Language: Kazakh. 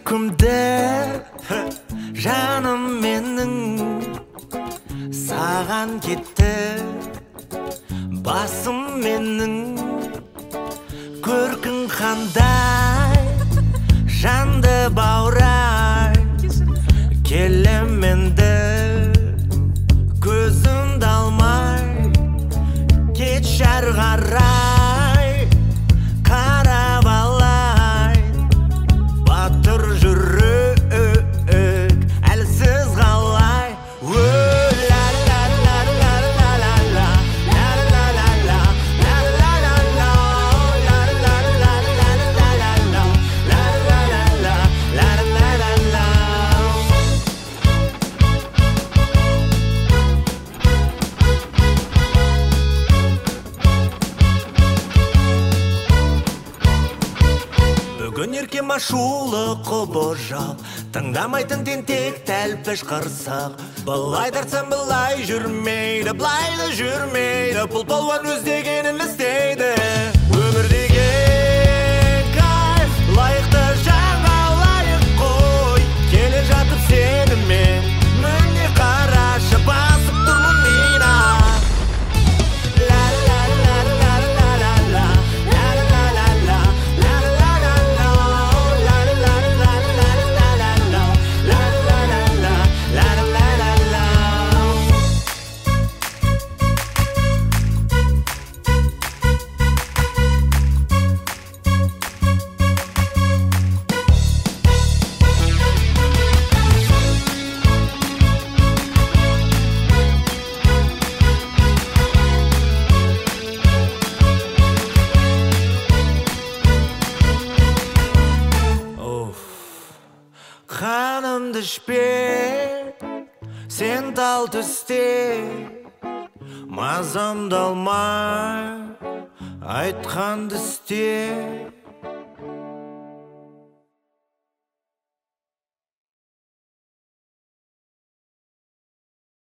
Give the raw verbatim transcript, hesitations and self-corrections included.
Күркімді жаным менің саған кетті, басым менің көркің қандай жанды баурай, келем енді көзімді алмай, кетші ары қарай қарап алай, батыр жүрек әлсіз қалай. Бүгін еркем ашулы қобожал, тыңдамайтын тентек тәлпіш қырсық. Былай тартсам былай жүрмейді, былай да жүрмейді, бұл балуан өз дегенін істейді. Өмір деген кайф, лайықты жаңа лайық қой, келе жатып сенімен міне қарашы, басып тұрмын мен ақ. Қанымды ішпе, сен тал түсте, мазамды алмай, айтқанды істе.